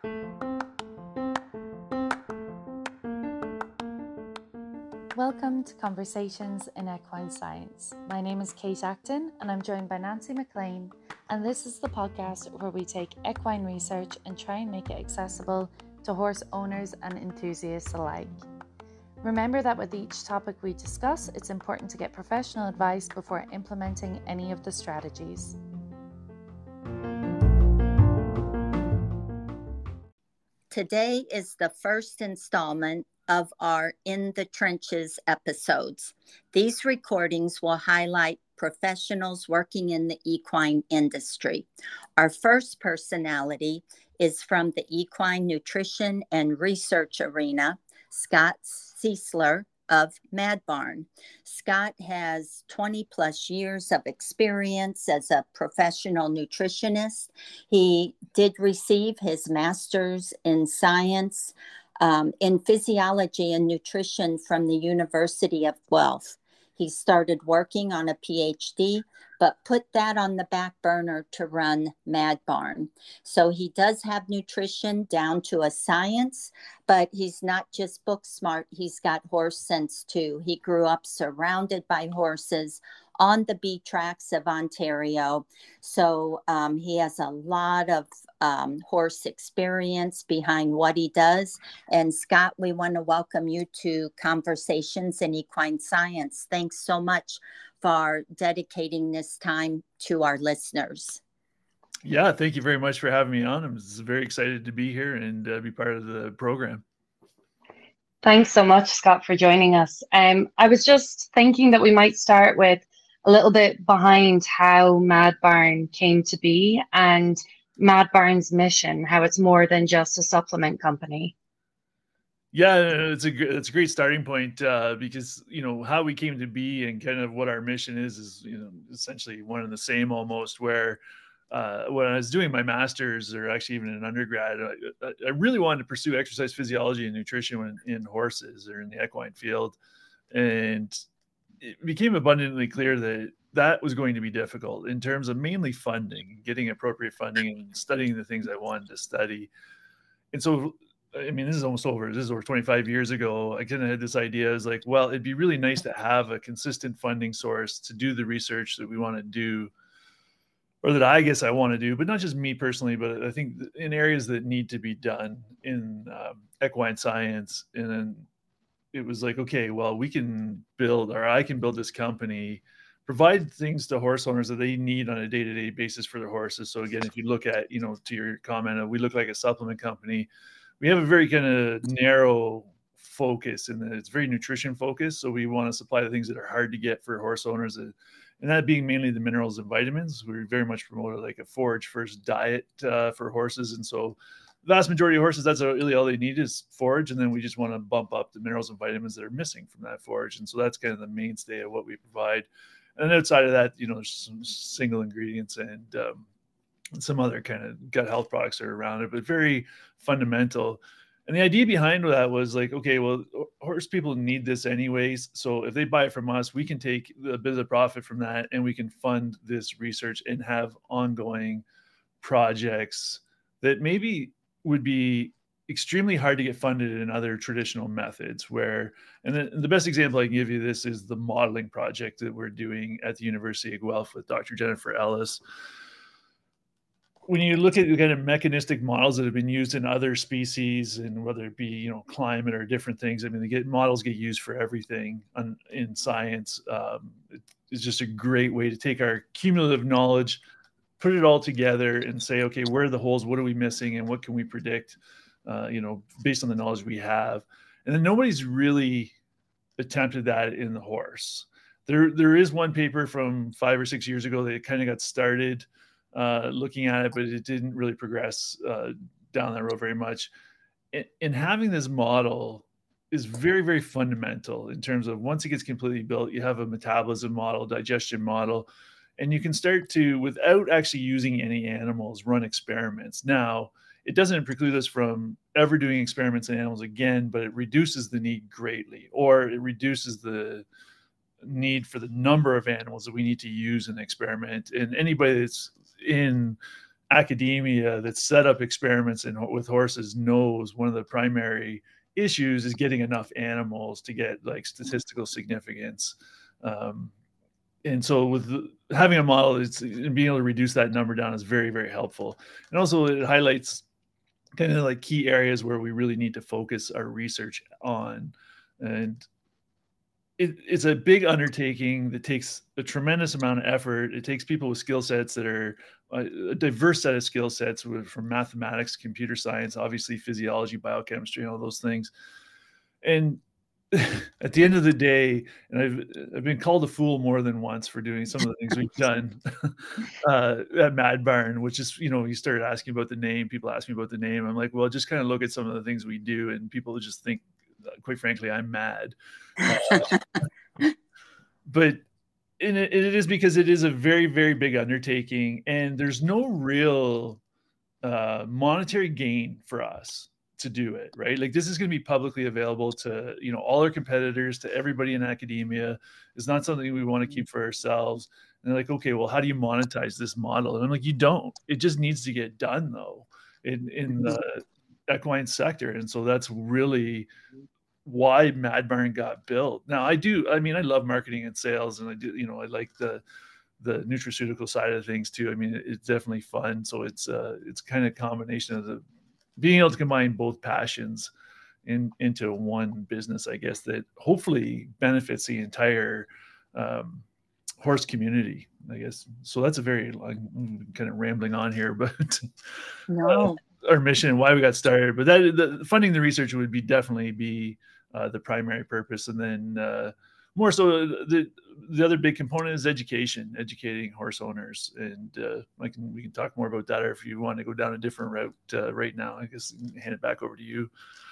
Welcome to Conversations in Equine Science. My name is Kate Acton and I'm joined by Nancy McLean, and this is the podcast where we take equine research and try and make it accessible to horse owners and enthusiasts alike. Remember that with each topic we discuss, it's important to get professional advice before implementing any of the strategies. Today is the first installment of our In the Trenches episodes. These recordings will highlight professionals working in the equine industry. Our first personality is from the equine nutrition and research arena, Scott Ciesler of Mad Barn. Scott has 20 plus years of experience as a professional nutritionist. He did receive his master's in science in physiology and nutrition from the University of Guelph. He started working on a PhD, but put that on the back burner to run Mad Barn. So he does have nutrition down to a science, but he's not just book smart. He's got horse sense too. He grew up surrounded by horses on the B tracks of Ontario. So he has a lot of horse experience behind what he does. And Scott, we want to welcome you to Conversations in Equine Science. Thanks so much for dedicating this time to our listeners. Yeah, thank you very much for having me on. I'm very excited to be here and be part of the program. Thanks so much, Scott, for joining us. I was just thinking that we might start with a little bit behind how Mad Barn came to be and Mad Barn's mission, how it's more than just a supplement company. Yeah, it's a great starting point because, how we came to be and kind of what our mission is, essentially one and the same almost, where when I was doing my master's or actually even an undergrad, I really wanted to pursue exercise physiology and nutrition in horses or in the equine field. And it became abundantly clear that was going to be difficult in terms of mainly funding, getting appropriate funding and studying the things I wanted to study. And so, this is over 25 years ago. I kind of had this idea. I was like, well, it'd be really nice to have a consistent funding source to do the research that we want to do, or that I guess I want to do, but not just me personally, but I think in areas that need to be done in equine science. And then it was like, okay, well, I can build this company, provide things to horse owners that they need on a day-to-day basis for their horses. So again, if you look at, to your comment, we look like a supplement company. We have a very kind of narrow focus in that it's very nutrition focused. So we want to supply the things that are hard to get for horse owners, and that being mainly the minerals and vitamins. We very much promoted like a forage first diet for horses. And so the vast majority of horses, that's really all they need is forage. And then we just want to bump up the minerals and vitamins that are missing from that forage. And so that's kind of the mainstay of what we provide. And outside of that, there's some single ingredients and some other kind of gut health products that are around it, but very fundamental. And the idea behind that was like, okay, well, horse people need this anyways. So if they buy it from us, we can take a bit of the profit from that and we can fund this research and have ongoing projects that maybe would be extremely hard to get funded in other traditional methods and the best example I can give you this is the modeling project that we're doing at the University of Guelph with Dr. Jennifer Ellis. When you look at the kind of mechanistic models that have been used in other species, and whether it be, climate or different things, models get used for everything in science. It's just a great way to take our cumulative knowledge, put it all together and say, okay, where are the holes? What are we missing? And what can we predict, based on the knowledge we have? And then nobody's really attempted that in the horse. There is one paper from 5 or 6 years ago that kind of got started looking at it, but it didn't really progress down that road very much. And having this model is very, very fundamental in terms of once it gets completely built, you have a metabolism model, digestion model, and you can start to, without actually using any animals, run experiments. Now, it doesn't preclude us from ever doing experiments in animals again, but it reduces the need greatly, or it reduces the need for the number of animals that we need to use in an experiment. And anybody that's in academia that set up experiments with horses knows one of the primary issues is getting enough animals to get like statistical significance. And so with having a model, being able to reduce that number down is very, very helpful. And also it highlights kind of like key areas where we really need to focus our research on. And it's a big undertaking that takes a tremendous amount of effort. It takes people with skill sets that are a diverse set of skill sets from mathematics, computer science, obviously physiology, biochemistry, all those things. And at the end of the day, and I've been called a fool more than once for doing some of the things we've done at Mad Barn, which is, you started asking about the name. People ask me about the name. I'm like, well, just kind of look at some of the things we do, and people just think, quite frankly, I'm mad. But it is because it is a very, very big undertaking, and there's no real monetary gain for us to do it, right? Like, this is going to be publicly available to, all our competitors, to everybody in academia. It's not something we want to keep for ourselves. And they're like, okay, well, how do you monetize this model? And I'm like, you don't. It just needs to get done, though, in the equine sector. And so that's really why Mad Barn got built. Now, I love marketing and sales, and I do, I like the nutraceutical side of things too. I mean, it's definitely fun. So it's kind of a combination of being able to combine both passions into one business, I guess, that hopefully benefits the entire horse community, I guess. So that's a very kind of rambling on here, but no. Our mission and why we got started. But the funding the research would definitely be the primary purpose, and then more so the other big component is educating horse owners. And we can talk more about that, or if you want to go down a different route right now, I guess hand it back over to you.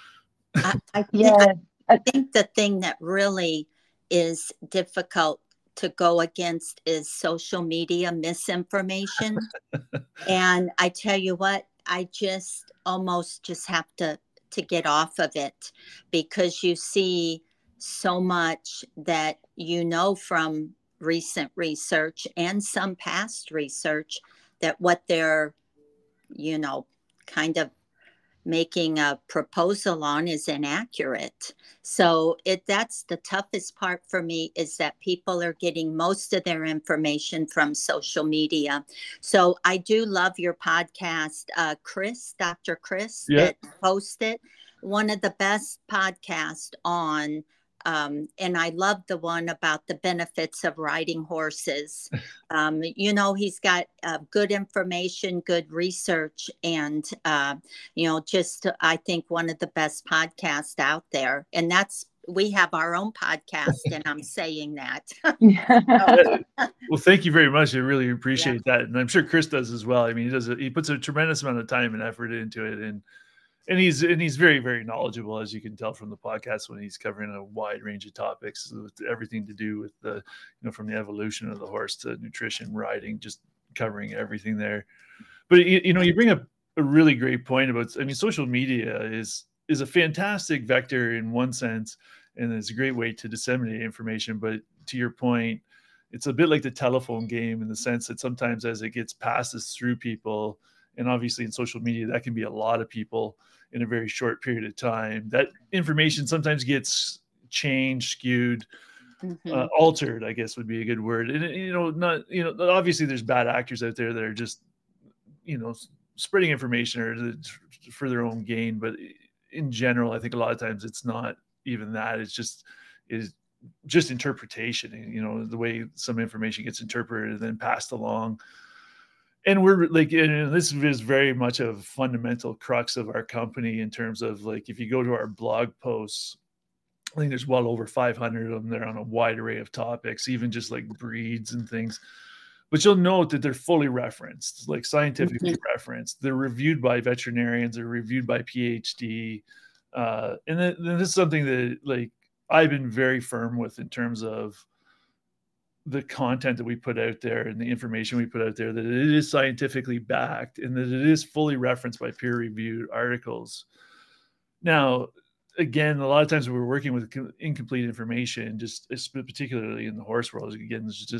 I think the thing that really is difficult to go against is social media misinformation. And I tell you what, I just almost just have to get off of it, because you see so much that from recent research and some past research that what they're kind of making a proposal on is inaccurate. So that's the toughest part for me, is that people are getting most of their information from social media. So I do love your podcast, Dr. Chris, that hosted one of the best podcasts on. And I love the one about the benefits of riding horses. He's got good information, good research, and, just, I think, one of the best podcasts out there. And we have our own podcast, and I'm saying that. Well, thank you very much. I really appreciate that. And I'm sure Chris does as well. I mean, he puts a tremendous amount of time and effort into it. And he's very, very knowledgeable, as you can tell from the podcast, when he's covering a wide range of topics, with everything to do with the, from the evolution of the horse to nutrition, riding, just covering everything there. But you bring up a really great point about, social media is a fantastic vector in one sense, and it's a great way to disseminate information. But to your point, it's a bit like the telephone game, in the sense that sometimes as it gets passes through people, and obviously in social media, that can be a lot of people in a very short period of time, that information sometimes gets changed, skewed, altered, I guess would be a good word. And, obviously there's bad actors out there that are just, spreading information or for their own gain. But in general, I think a lot of times it's not even that. It's just interpretation, the way some information gets interpreted and then passed along. And we're like, and this is very much a fundamental crux of our company, in terms of, like, if you go to our blog posts, I think there's well over 500 of them. They're on a wide array of topics, even just like breeds and things. But you'll note that they're fully referenced, like scientifically referenced. They're reviewed by veterinarians, they're reviewed by PhD. And then this is something that, like, I've been very firm with, in terms of the content that we put out there and the information we put out there, that it is scientifically backed and that it is fully referenced by peer-reviewed articles. Now, again, a lot of times we're working with incomplete information, just particularly in the horse world. Again, there's just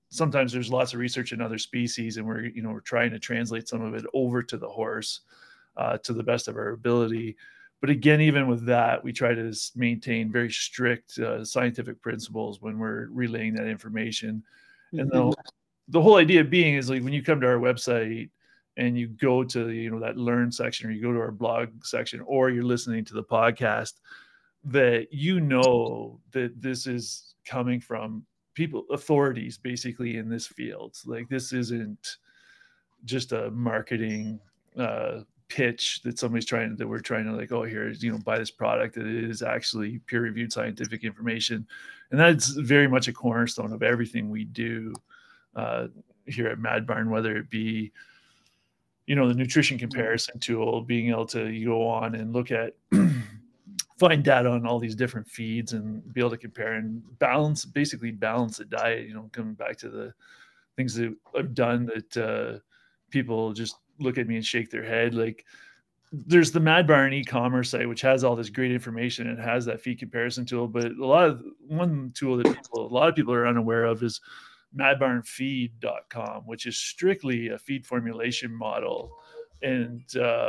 sometimes there's lots of research in other species, and we're trying to translate some of it over to the horse to the best of our ability. But again, even with that, we try to maintain very strict scientific principles when we're relaying that information. And the whole idea being is, like, when you come to our website and you go to that learn section, or you go to our blog section, or you're listening to the podcast, that that this is coming from authorities basically in this field. Like, this isn't just a marketing pitch that we're trying to like, oh, here, buy this product. That it is actually peer-reviewed scientific information, and that's very much a cornerstone of everything we do here at Mad Barn, whether it be the nutrition comparison tool, being able to go on and look at find data on all these different feeds and be able to compare and basically balance the diet. Coming back to the things that I've done that people just look at me and shake their head. Like, there's the Mad Barn e-commerce site, which has all this great information and has that feed comparison tool. But one tool that a lot of people are unaware of is madbarnfeed.com, which is strictly a feed formulation model. And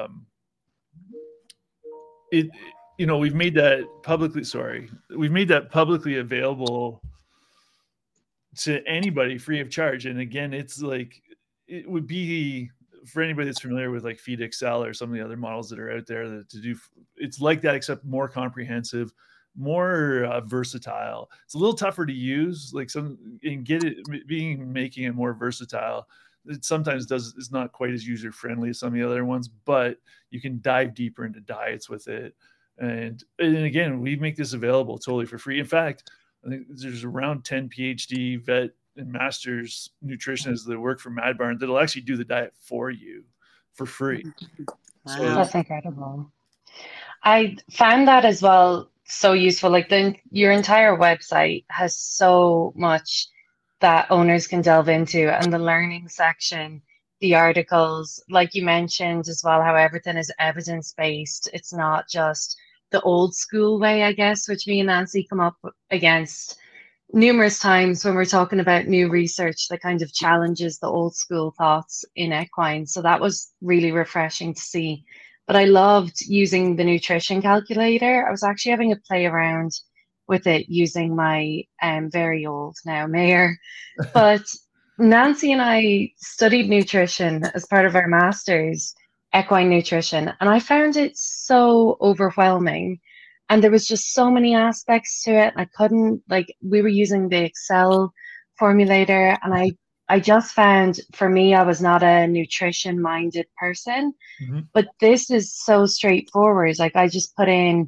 we've made that publicly available to anybody free of charge. And again, it's like, it would be, for anybody that's familiar with like Feed Excel or some of the other models that are out there, it's like that, except more comprehensive, more versatile. It's a little tougher to use, making it more versatile. It sometimes is not quite as user friendly as some of the other ones, but you can dive deeper into diets with it. And again, we make this available totally for free. In fact, I think there's around 10 PhD vet and master's nutritionists that work for Mad Barn that'll actually do the diet for you for free. Wow. So That's incredible. I found that as well so useful. Like, your entire website has so much that owners can delve into, and the learning section, the articles, like you mentioned as well, how everything is evidence-based. It's not just the old school way, I guess, which me and Nancy come up against numerous times when we're talking about new research that kind of challenges the old school thoughts in equine. So that was really refreshing to see. But I loved using the nutrition calculator. I was actually having a play around with it using my very old now Mayor. But Nancy and I studied nutrition as part of our master's, equine nutrition, and I found it so overwhelming. And there was just so many aspects to it. I couldn't, we were using the Excel formulator, and I just found, for me, I was not a nutrition minded person, but this is so straightforward. Like, I just put in,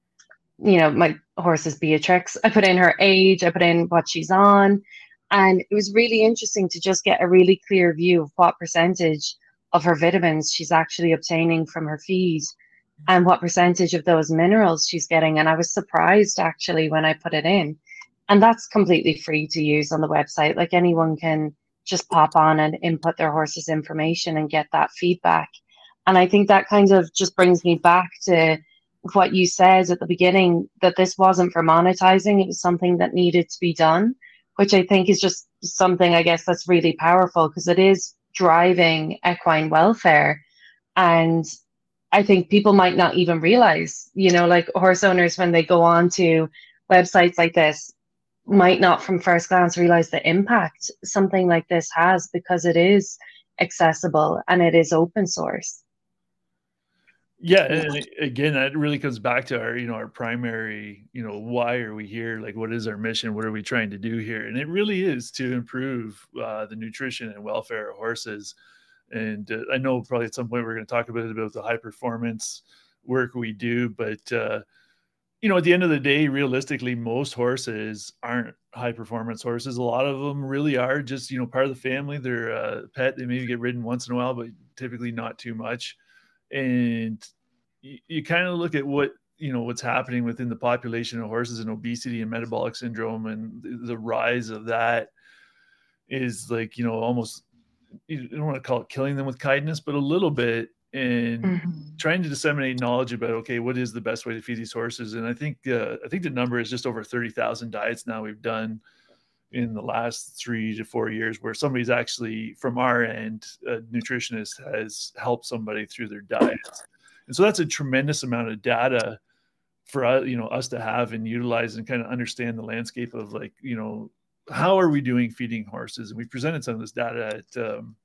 my horse is Beatrix. I put in her age, I put in what she's on. And it was really interesting to just get a really clear view of what percentage of her vitamins she's actually obtaining from her feed, and what percentage of those minerals she's getting. And I was surprised, actually, when I put it in. And that's completely free to use on the website. Like, anyone can just pop on and input their horse's information and get that feedback. And I think that kind of just brings me back to what you said at the beginning, that this wasn't for monetizing. It was something that needed to be done, which I think is just something, I guess, that's really powerful, because it is driving equine welfare. And I think people might not even realize, like horse owners, when they go on to websites like this, might not from first glance realize the impact something like this has, because it is accessible and it is open source. Yeah, and again, that really comes back to our primary, why are we here? Like, what is our mission? What are we trying to do here? And it really is to improve the nutrition and welfare of horses. And I know probably at some point we're going to talk a bit about the high performance work we do, but at the end of the day, realistically, most horses aren't high performance horses. A lot of them really are just, part of the family. They're a pet. They maybe get ridden once in a while, but typically not too much. And you kind of look at what's happening within the population of horses, and obesity and metabolic syndrome, and the rise of that is like, almost, you don't want to call it killing them with kindness, but a little bit, and trying to disseminate knowledge about, okay, what is the best way to feed these horses. And I think the number is just over 30,000 diets now we've done, in the last 3 to 4 years where somebody's actually, from our end, a nutritionist has helped somebody through their diets. And so that's a tremendous amount of data for us to have and utilize and kind of understand the landscape of, like, how are we doing feeding horses? And we presented some of this data at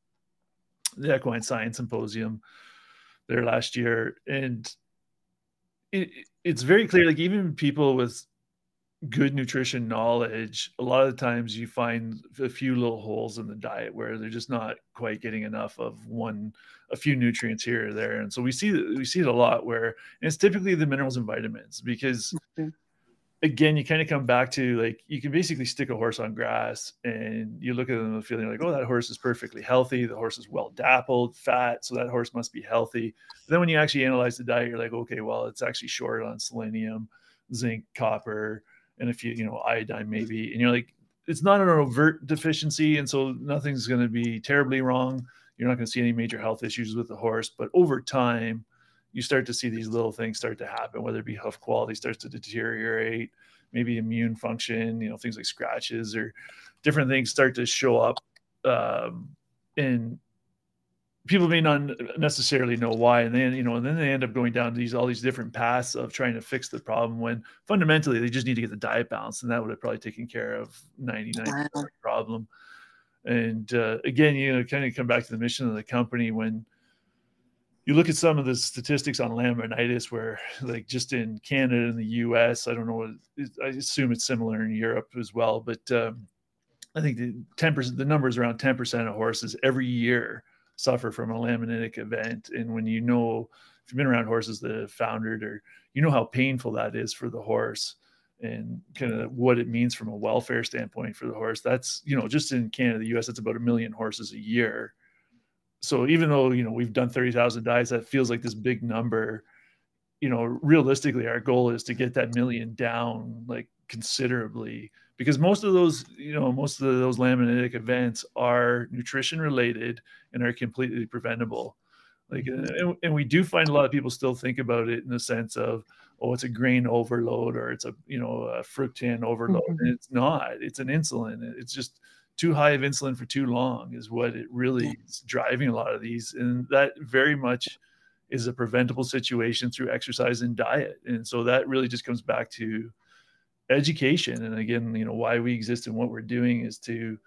the Equine Science Symposium there last year. And it's very clear, like, even people with good nutrition knowledge, a lot of the times you find a few little holes in the diet where they're just not quite getting enough of a few nutrients here or there. And so we see it a lot where, and it's typically the minerals and vitamins, because again, you kind of come back to, like, you can basically stick a horse on grass and you look at them and feeling like, oh, that horse is perfectly healthy. The horse is well dappled, fat, so that horse must be healthy. But then when you actually analyze the diet, you're like, okay, well, it's actually short on selenium, zinc, copper, and a few, iodine maybe. And you're like, it's not an overt deficiency. And so nothing's going to be terribly wrong. You're not going to see any major health issues with the horse. But over time, you start to see these little things start to happen, whether it be hoof quality starts to deteriorate, maybe immune function, things like scratches or different things start to show up. And people may not necessarily know why. And then they end up going down all these different paths of trying to fix the problem, when fundamentally they just need to get the diet balance. And that would have probably taken care of 99% of the problem. And again, kind of come back to the mission of the company. When you look at some of the statistics on laminitis, where, like, just in Canada and the US, I don't know, I assume it's similar in Europe as well, but I think the number is around 10% of horses every year suffer from a laminitic event. And when if you've been around horses that have foundered, or how painful that is for the horse and kind of what it means from a welfare standpoint for the horse, that's, just in Canada, the US, it's about 1 million horses a year. So even though, we've done 30,000 diets, that feels like this big number. Realistically, our goal is to get that million down, like, considerably, because most of those laminitic events are nutrition related and are completely preventable. Like, and we do find a lot of people still think about it in the sense of, oh, it's a grain overload, or it's a fructan overload. And it's not. It's an insulin. It's just too high of insulin for too long is what it really is driving a lot of these. And that very much is a preventable situation through exercise and diet. And so that really just comes back to education. And again, why we exist and what we're doing is to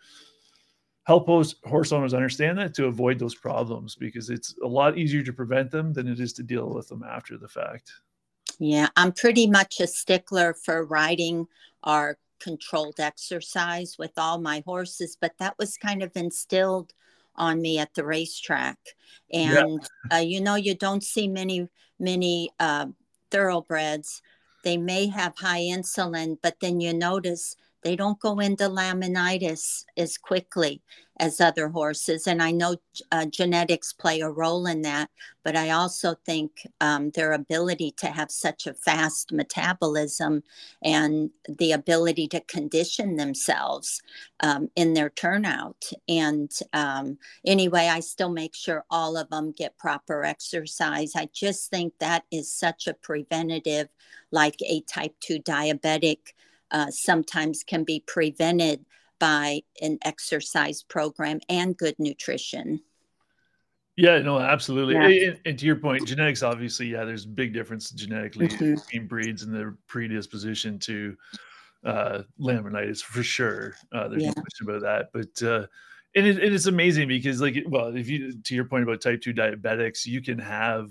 help horse owners understand that, to avoid those problems, because it's a lot easier to prevent them than it is to deal with them after the fact. Yeah, I'm pretty much a stickler for riding our controlled exercise with all my horses, but that was kind of instilled on me at the racetrack. And you don't see many thoroughbreds. They may have high insulin, but then you notice they don't go into laminitis as quickly as other horses. And I know genetics play a role in that, but I also think their ability to have such a fast metabolism and the ability to condition themselves in their turnout. And anyway, I still make sure all of them get proper exercise. I just think that is such a preventative, like a type 2 diabetic sometimes can be prevented by an exercise program and good nutrition. Yeah, no, absolutely. Yeah. And to your point, genetics, obviously, there's a big difference genetically between breeds and their predisposition to laminitis, for sure. There's no question about that. But and it's amazing because, like, well, to your point about type 2 diabetics, you can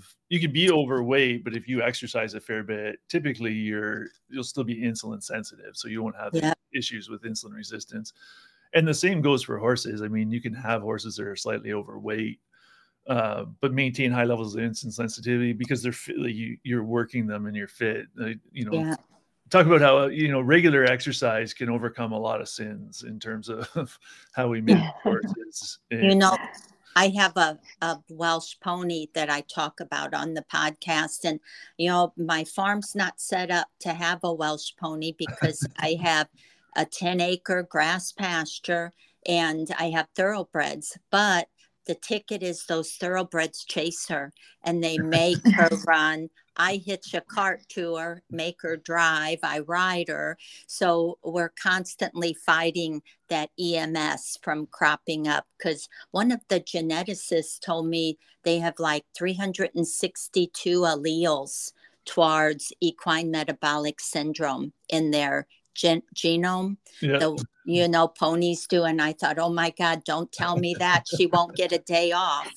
be overweight, but if you exercise a fair bit, typically you'll still be insulin sensitive, so you won't have issues with insulin resistance. And the same goes for horses. I mean, you can have horses that are slightly overweight, but maintain high levels of insulin sensitivity because they're fit, you're working them and you're fit. Talk about how regular exercise can overcome a lot of sins in terms of how we make horses. I have a Welsh pony that I talk about on the podcast, and my farm's not set up to have a Welsh pony because I have a 10-acre grass pasture and I have thoroughbreds, but The ticket is those thoroughbreds chase her and they make her run. I hitch a cart to her, make her drive, I ride her. So we're constantly fighting that EMS from cropping up, because one of the geneticists told me they have like 362 alleles towards equine metabolic syndrome in their genome. Ponies do. And I thought, oh my God, don't tell me that. She won't get a day off,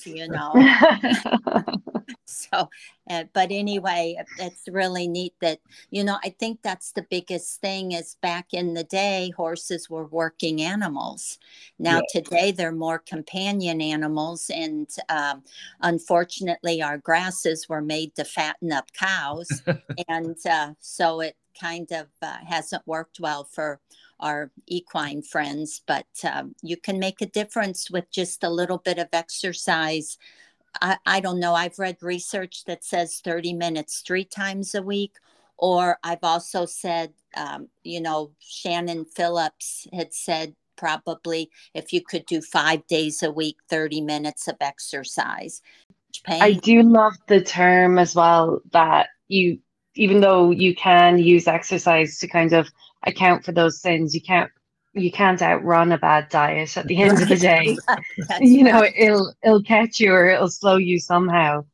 So, but anyway, it's really neat that, I think that's the biggest thing is back in the day, horses were working animals. Now today they're more companion animals. And unfortunately, our grasses were made to fatten up cows. And so it kind of hasn't worked well for our equine friends, but you can make a difference with just a little bit of exercise. I don't know. I've read research that says 30 minutes 3 times a week, or I've also said, Shannon Phillips had said probably if you could do 5 days a week, 30 minutes of exercise. I do love the term as well that even though you can use exercise to kind of account for those sins, you can't outrun a bad diet at the end of the day. It'll catch you or it'll slow you somehow.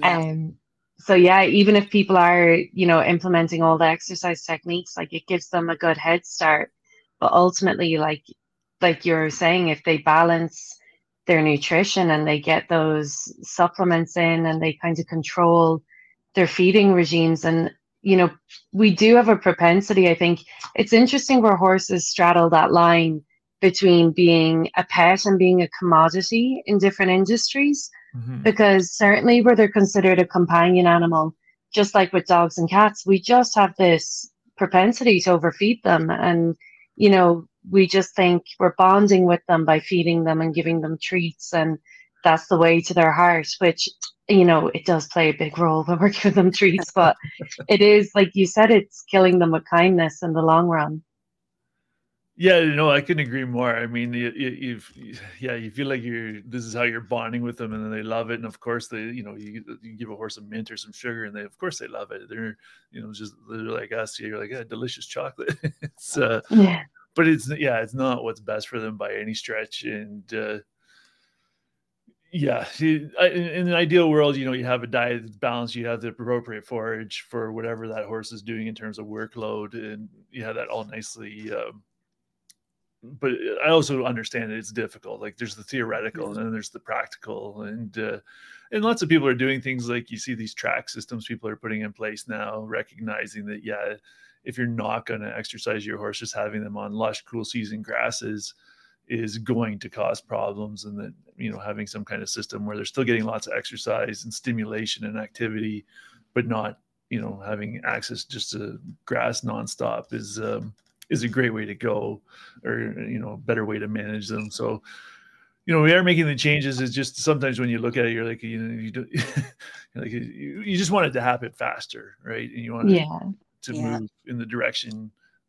So even if people are, implementing all the exercise techniques, like it gives them a good head start. But ultimately, like you're saying, if they balance their nutrition and they get those supplements in and they kind of control their feeding regimes, and we do have a propensity. I think it's interesting where horses straddle that line between being a pet and being a commodity in different industries, because certainly where they're considered a companion animal, just like with dogs and cats, we just have this propensity to overfeed them, and we just think we're bonding with them by feeding them and giving them treats, and that's the way to their heart, which it does play a big role when we're giving them treats, but it is, like you said, it's killing them with kindness in the long run. Yeah, I couldn't agree more. I mean, you feel like this is how you're bonding with them, and then they love it. And of course, you give a horse a mint or some sugar, and of course they love it. They're, they're like us. You're like, yeah, delicious chocolate. It's but it's not what's best for them by any stretch. And in an ideal world, you have a diet that's balanced, you have the appropriate forage for whatever that horse is doing in terms of workload, and you have that all nicely. But I also understand that it's difficult. Like there's the theoretical and then there's the practical, and lots of people are doing things like you see these track systems people are putting in place now, recognizing that, if you're not going to exercise your horse, just having them on lush, cool season grasses is going to cause problems, and that, having some kind of system where they're still getting lots of exercise and stimulation and activity, but not, having access just to grass nonstop is a great way to go, or, a better way to manage them. So, we are making the changes. It's just sometimes when you look at it, you're like, you don't, you just want it to happen faster, right? And you want to move in the direction,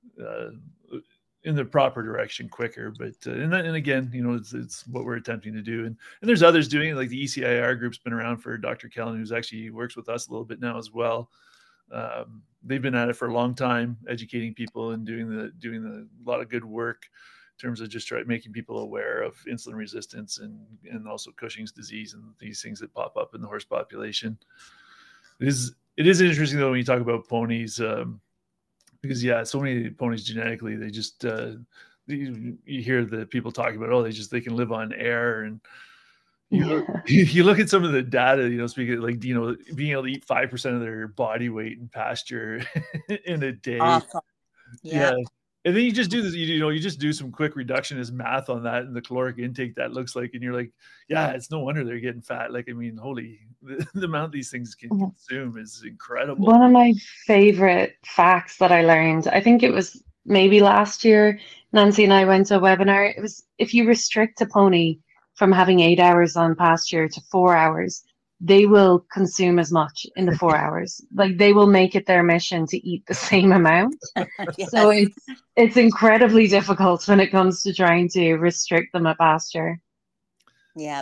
in the proper direction quicker. But and again, it's what we're attempting to do. And there's others doing it, like the ECIR group's been around for Dr. Kellen, who's actually works with us a little bit now as well. They've been at it for a long time, educating people and doing a lot of good work in terms of just making people aware of insulin resistance and also Cushing's disease and these things that pop up in the horse population. It is interesting though when you talk about ponies, because so many ponies genetically, they just you hear the people talking about, they can live on air, and you look at some of the data, speaking of, like, being able to eat 5% of their body weight in pasture in a day. Awesome. Yeah. And then you just do this, you just do some quick reductionist math on that and the caloric intake that looks like, and you're like, it's no wonder they're getting fat. Like, I mean, the amount these things can consume is incredible. One of my favorite facts that I learned, I think it was maybe last year, Nancy and I went to a webinar. It was, if you restrict a pony from having 8 hours on pasture to 4 hours, they will consume as much in the 4 hours. Like, they will make it their mission to eat the same amount. Yes. So it's incredibly difficult when it comes to trying to restrict them at pasture. Yeah.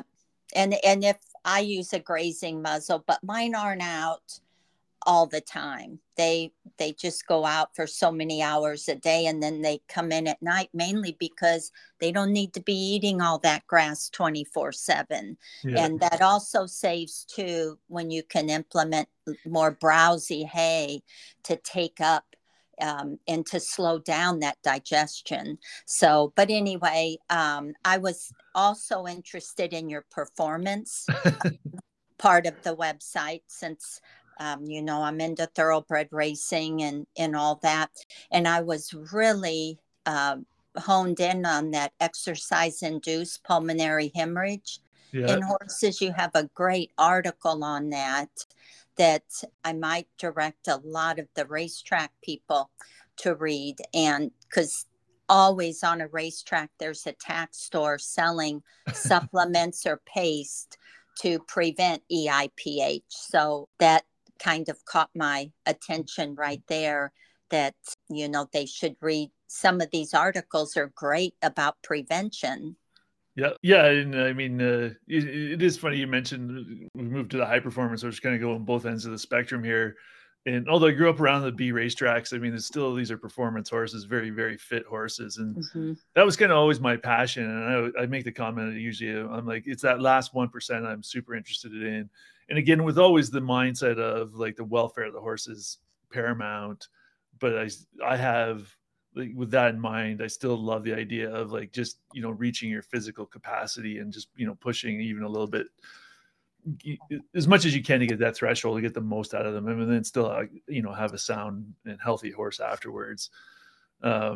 And if I use a grazing muzzle, but mine aren't out all the time. They just go out for so many hours a day, and then they come in at night, mainly because they don't need to be eating all that grass 24/7. Yeah. And that also saves too, when you can implement more browsy hay to take up and to slow down that digestion. So, but anyway, I was also interested in your performance part of the website, since I'm into thoroughbred racing and all that. And I was really honed in on that exercise-induced pulmonary hemorrhage Yeah. in horses. You have a great article on that I might direct a lot of the racetrack people to read. And because always on a racetrack, there's a tack store selling supplements or paste to prevent EIPH. So that kind of caught my attention right there, that, they should read. Some of these articles are great about prevention. Yeah. And I mean, it is funny you mentioned we moved to the high performance, which kind of go on both ends of the spectrum here. And although I grew up around the B racetracks, I mean, these are performance horses, very, very fit horses. And that was kind of always my passion. And I make the comment that usually I'm like, it's that last 1% I'm super interested in. And again, with always the mindset of like the welfare of the horses paramount. But I have, like, with that in mind, I still love the idea of like just, reaching your physical capacity and just, pushing even a little bit, as much as you can, to get that threshold, to get the most out of them, and then still, have a sound and healthy horse afterwards. So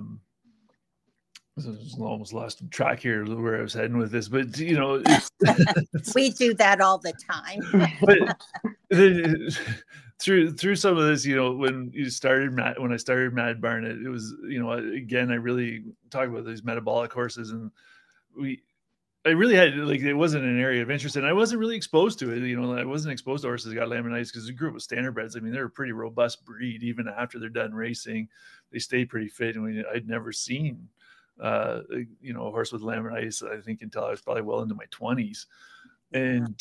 I almost lost track here where I was heading with this, but we do that all the time. But through some of this, when I started Mad Barn, it was, again, I really talk about these metabolic horses, and I really had, like, it wasn't an area of interest, and I wasn't really exposed to it. I wasn't exposed to horses that got laminitis because I grew up with standardbreds. I mean, they're a pretty robust breed. Even after they're done racing, they stay pretty fit. And I'd never seen, a horse with laminitis, I think, until I was probably well into my 20s. And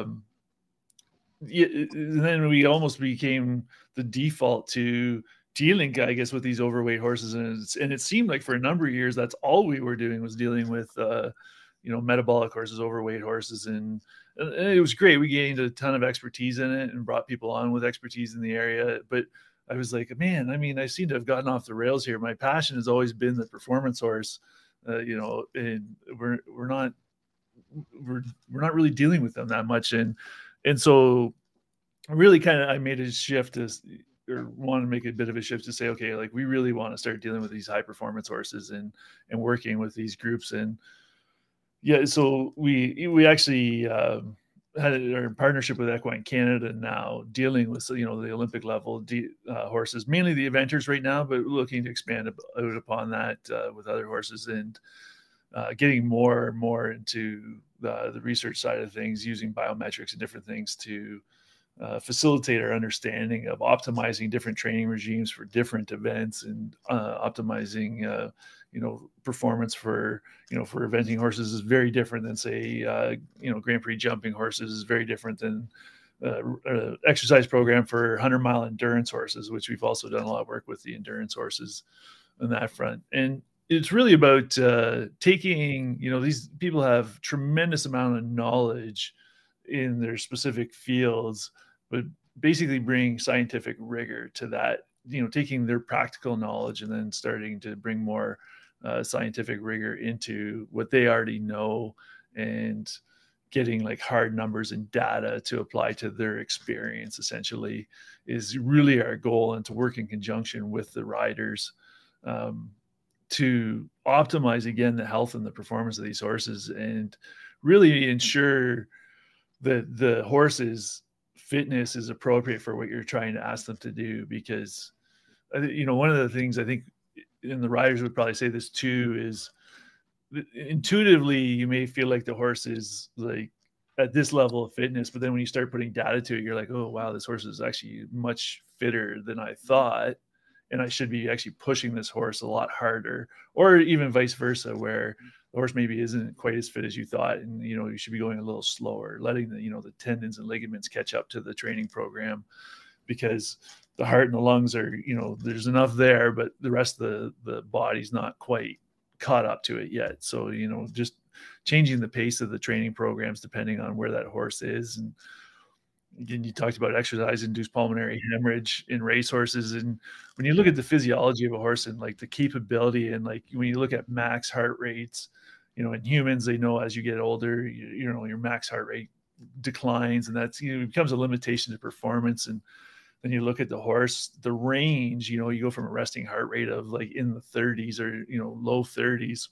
and then we almost became the default to dealing, I guess, with these overweight horses. And it seemed like for a number of years, that's all we were doing, was dealing with, metabolic horses, overweight horses. And it was great. We gained a ton of expertise in it and brought people on with expertise in the area. But I was like, man, I mean, I seem to have gotten off the rails here. My passion has always been the performance horse, and we're not really dealing with them that much. And so really I made a shift or want to make a bit of a shift to say, okay, like, we really want to start dealing with these high performance horses and working with these groups. And yeah, so we actually had our partnership with Equine Canada now, dealing with, the Olympic level horses, mainly the eventers right now, but looking to expand out upon that with other horses, and getting more and more into the research side of things, using biometrics and different things to facilitate our understanding of optimizing different training regimes for different events, and optimizing performance for eventing horses is very different than, say, Grand Prix jumping horses is very different than exercise program for 100-mile endurance horses, which we've also done a lot of work with the endurance horses on that front. And it's really about taking, these people have tremendous amount of knowledge in their specific fields, but basically bring scientific rigor to that, taking their practical knowledge and then starting to bring more scientific rigor into what they already know, and getting like hard numbers and data to apply to their experience, essentially, is really our goal, and to work in conjunction with the riders to optimize, again, the health and the performance of these horses, and really ensure that the horse's fitness is appropriate for what you're trying to ask them to do. Because one of the things I think, and the riders would probably say this too, is intuitively you may feel like the horse is like at this level of fitness, but then when you start putting data to it, you're like, oh wow, this horse is actually much fitter than I thought. and I should be actually pushing this horse a lot harder, or even vice versa, where the horse maybe isn't quite as fit as you thought, and you should be going a little slower, letting the tendons and ligaments catch up to the training program, because the heart and the lungs are, there's enough there, but the rest of the body's not quite caught up to it yet. So just changing the pace of the training programs depending on where that horse is. And again, you talked about exercise-induced pulmonary hemorrhage in racehorses, and when you look at the physiology of a horse and like the capability, and like when you look at max heart rates, in humans, they know as you get older, your max heart rate declines, and that's it becomes a limitation to performance. And then you look at the horse, the range, you go from a resting heart rate of like in the 30s or low 30s,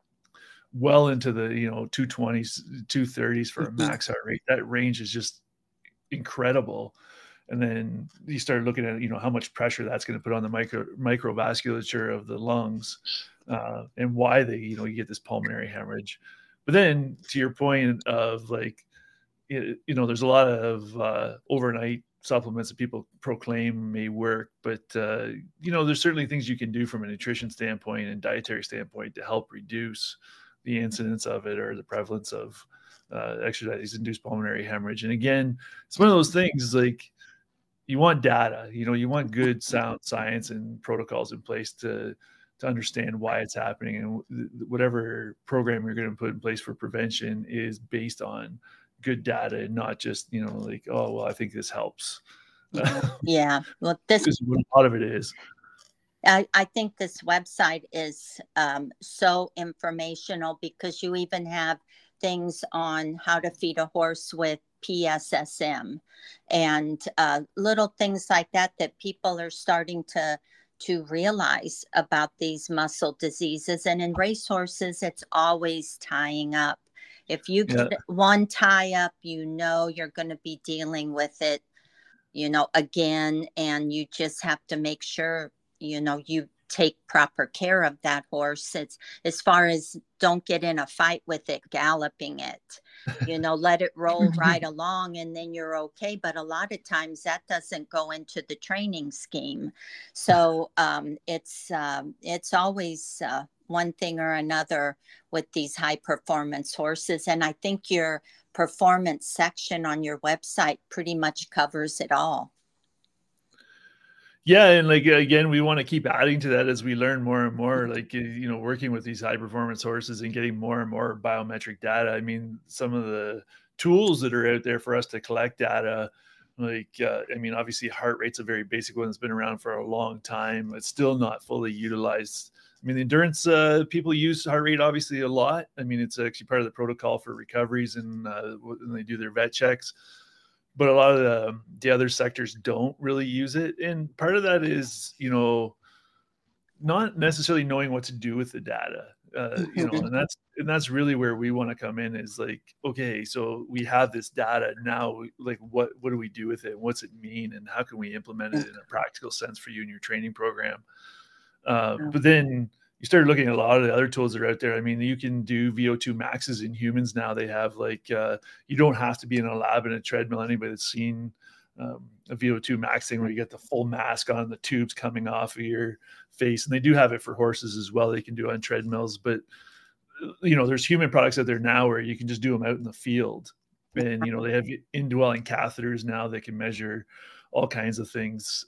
well into the 220s, 230s for a max heart rate. That range is just incredible. And then you start looking at how much pressure that's going to put on the microvasculature of the lungs, and why they you get this pulmonary hemorrhage. But then to your point of like there's a lot of overnight supplements that people proclaim may work, but there's certainly things you can do from a nutrition standpoint and dietary standpoint to help reduce the incidence of it or the prevalence of exercise-induced pulmonary hemorrhage. And again, it's one of those things, like, you want data, you want good sound science and protocols in place to understand why it's happening, and whatever program you're going to put in place for prevention is based on good data, and not just like, oh well, I think this helps. Yeah, well, this is what a lot of it is. I think this website is so informational, because you even have things on how to feed a horse with PSSM and little things like that people are starting to realize about these muscle diseases. And in racehorses, it's always tying up. If you get one tie up, you're going to be dealing with it, again, and you just have to make sure, you take proper care of that horse. It's as far as don't get in a fight with it, galloping it, let it roll right along and then you're okay. But a lot of times that doesn't go into the training scheme. So it's always one thing or another with these high performance horses. And I think your performance section on your website pretty much covers it all. Yeah. And like, again, we want to keep adding to that as we learn more and more, like, working with these high performance horses and getting more and more biometric data. I mean, some of the tools that are out there for us to collect data, like, obviously heart rate's a very basic one that's been around for a long time. It's still not fully utilized. I mean, the endurance people use heart rate obviously a lot. I mean, it's actually part of the protocol for recoveries and when they do their vet checks. But a lot of the other sectors don't really use it. And part of that is, not necessarily knowing what to do with the data, and that's really where we want to come in, is like, okay, so we have this data now, like, what do we do with it? What's it mean? And how can we implement it in a practical sense for you in your training program? But then you start looking at a lot of the other tools that are out there. I mean, you can do VO2 maxes in humans now. They have like, you don't have to be in a lab in a treadmill. Anybody that's seen a VO2 max thing where you get the full mask on, the tubes coming off of your face. And they do have it for horses as well. They can do it on treadmills, but there's human products out there now where you can just do them out in the field. And, they have indwelling catheters now that can measure all kinds of things,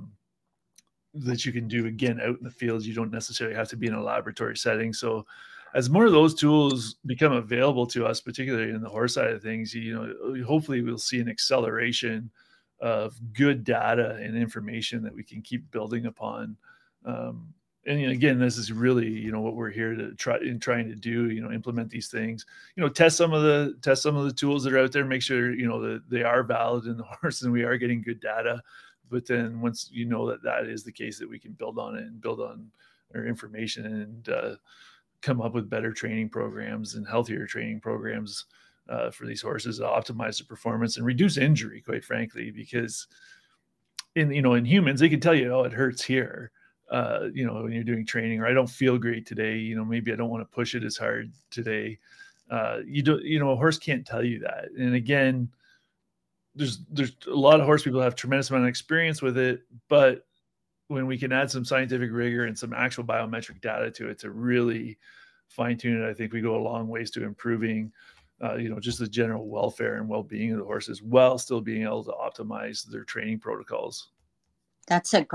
that you can do, again, out in the field. You don't necessarily have to be in a laboratory setting. So as more of those tools become available to us, particularly in the horse side of things, hopefully we'll see an acceleration of good data and information that we can keep building upon. And again, this is really, what we're here to trying to do, implement these things, test some of the tools that are out there, make sure, that they are valid in the horse and we are getting good data. But then once that is the case, that we can build on it and build on our information and come up with better training programs and healthier training programs for these horses to optimize the performance and reduce injury, quite frankly, because in humans, they can tell you, oh, it hurts here, when you're doing training, or I don't feel great today, maybe I don't want to push it as hard today. A horse can't tell you that. And again, there's a lot of horse people have tremendous amount of experience with it, but when we can add some scientific rigor and some actual biometric data to it to really fine tune it, I think we go a long ways to improving, just the general welfare and well-being of the horses while still being able to optimize their training protocols. That's a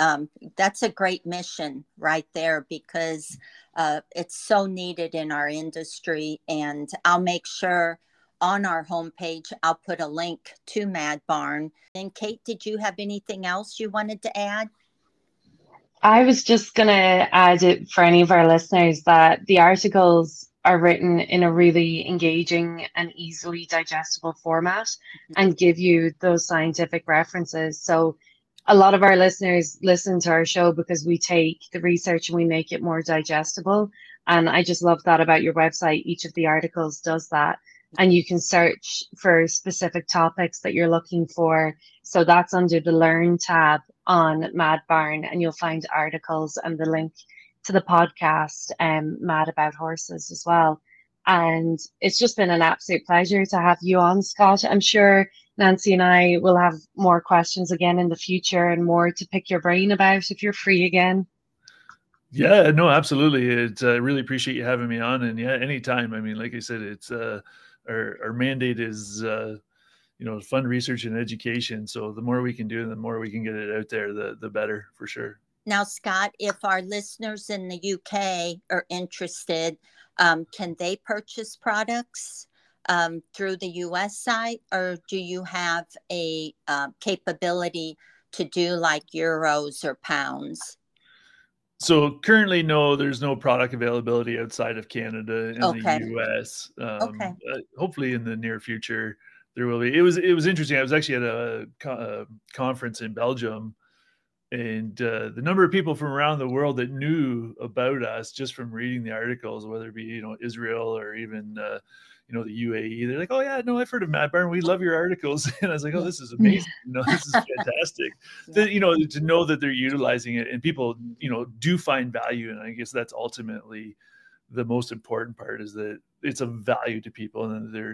great mission right there, because it's so needed in our industry. And I'll make sure on our homepage, I'll put a link to Mad Barn. And Kate, did you have anything else you wanted to add? I was just going to add it for any of our listeners that the articles are written in a really engaging and easily digestible format and give you those scientific references. So a lot of our listeners listen to our show because we take the research and we make it more digestible. And I just love that about your website. Each of the articles does that. And you can search for specific topics that you're looking for. So that's under the Learn tab on Mad Barn, and you'll find articles and the link to the podcast, Mad About Horses as well. And it's just been an absolute pleasure to have you on, Scott. I'm sure Nancy and I will have more questions again in the future and more to pick your brain about if you're free again. Yeah, no, absolutely. I really appreciate you having me on. And yeah, anytime. I mean, like I said, it's our mandate is fund research and education. So the more we can do, the more we can get it out there, the better, for sure. Now, Scott, if our listeners in the UK are interested, can they purchase products through the US site, or do you have a capability to do like euros or pounds? So currently, no, there's no product availability outside of Canada in the US. Hopefully in the near future, there will be. It was interesting. I was actually at a conference in Belgium, and the number of people from around the world that knew about us just from reading the articles, whether it be, Israel or even, the UAE, they're like, oh yeah, no, I've heard of Mad Barn. We love your articles. And I was like, oh, this is amazing. This is fantastic. To know that they're utilizing it and people, do find value. And I guess that's ultimately the most important part, is that it's of value to people, and they're,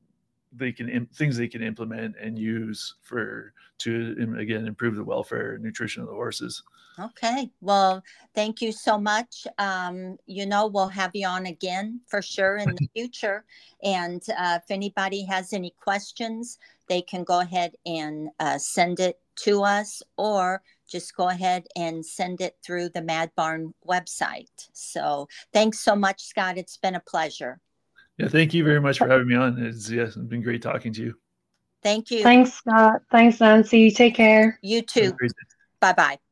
things they can implement and use to again improve the welfare and nutrition of the horses. Okay, well, thank you so much. We'll have you on again for sure in the future. And if anybody has any questions, they can go ahead and send it to us, or just go ahead and send it through the Mad Barn website. So thanks so much, Scott. It's been a pleasure. Yeah, thank you very much for having me on. It's been great talking to you. Thank you. Thanks, Scott. Thanks, Nancy. Take care. You too. Bye-bye.